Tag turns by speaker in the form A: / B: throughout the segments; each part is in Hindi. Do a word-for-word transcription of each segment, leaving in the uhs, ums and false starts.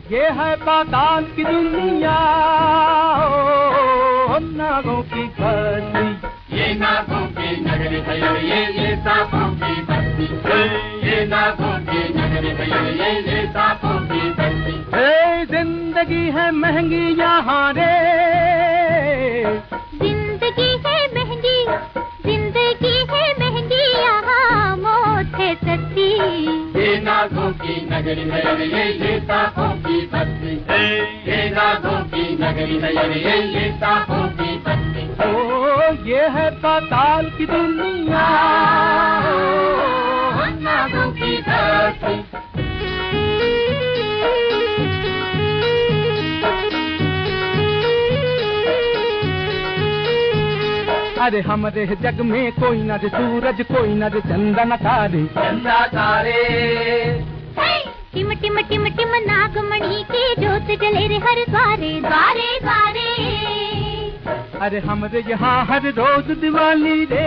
A: ये है पाताल की दुनिया, ओ नागों की बस्ती।
B: ये नागों की नगरी है ये ये सांपों की बस्ती। ये नागों की नगरी है ये ये सांपों की बस्ती।
A: ए जिंदगी है महंगी यहाँ रे,
C: जिंदगी है महंगी, जिंदगी है महंगी, यहाँ मौत है सस्ती।
B: ये नागों की नगरी है ये ये सांपों की बस्ती। ये नागों की नगरी है ये ये सांपों की बस्ती।
A: ओ ये है पाताल की दुनिया,
B: ओ नागों की बस्ती।
A: अरे हमरे जग में कोई न रे सूरज, कोई न रे चंदा न तारे,
B: चंदा तारे।
C: टिम टिम टिम टिम नागमणि की जोत जले रे हर द्वारे द्वारे द्वारे।
A: अरे हमरे यहाँ हर रोज दिवाली रे,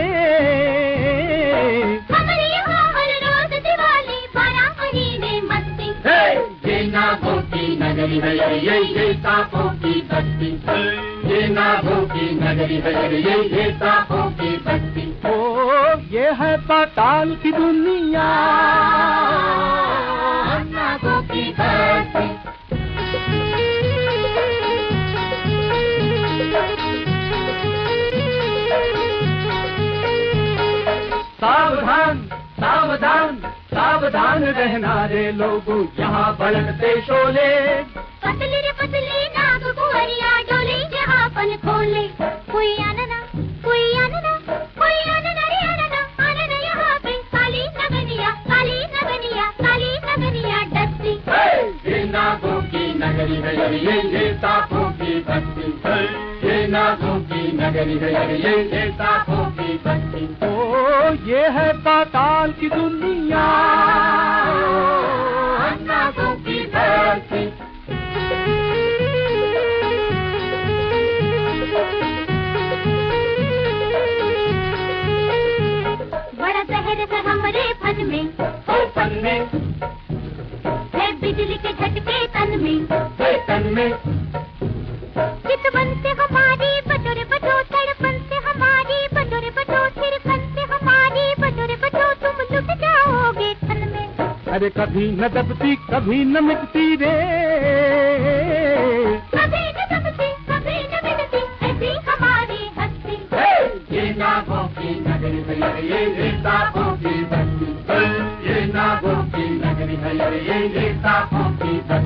C: हमारे यहाँ हर रोज दिवाली, बारह महीने मस्ती।
B: ये नागों की नगरी है ये ये सांपों की बस्ती। ये नागों की नगरी है ये ये सांपों की बस्ती।
A: ओ ये है पाताल की दुनिया,
B: नागों की बस्ती।
A: सावधान सावधान सावधान रहना रे लोगों, यहाँ भड़कते शोले।
C: पतली रे पतली नाग कुंवरिया डोले जहाँ पल खोले। कोई आना ना, कोई आना ना, कोई आना ना रे आना ना, आना ना यहाँ पे काली नगनिया, काली नगनिया, काली नगनिया डसती।
B: ये नागों की नगरी है ये ये सांपों की बस्ती। ये नागों की नगरी है ये ये सांपों की बस्ती।
A: ओ ये है पाताल की दुनिया,
B: नागों की बस्ती।
C: बड़ा शहर है हमारे फन में,
B: ओ फन में
C: है बिजली के झटके तन में,
B: है तन में।
C: चितवन से हमारी बटोरे बटो, तड़पन से हमारी बटोरे बटो, थिरकन से हमारी बटोरे बटो, तुम लुट जाओगे ठन में।
A: अरे कभी न दबती कभी न मिटती रे,
C: कभी न दबती कभी न मिटती, ऐसी हमारी हस्ती।
B: ये नागों की नगरी है ये ये सांपों की बस्ती। ये नागों की नगरी है ये ये सांपों की बस्ती।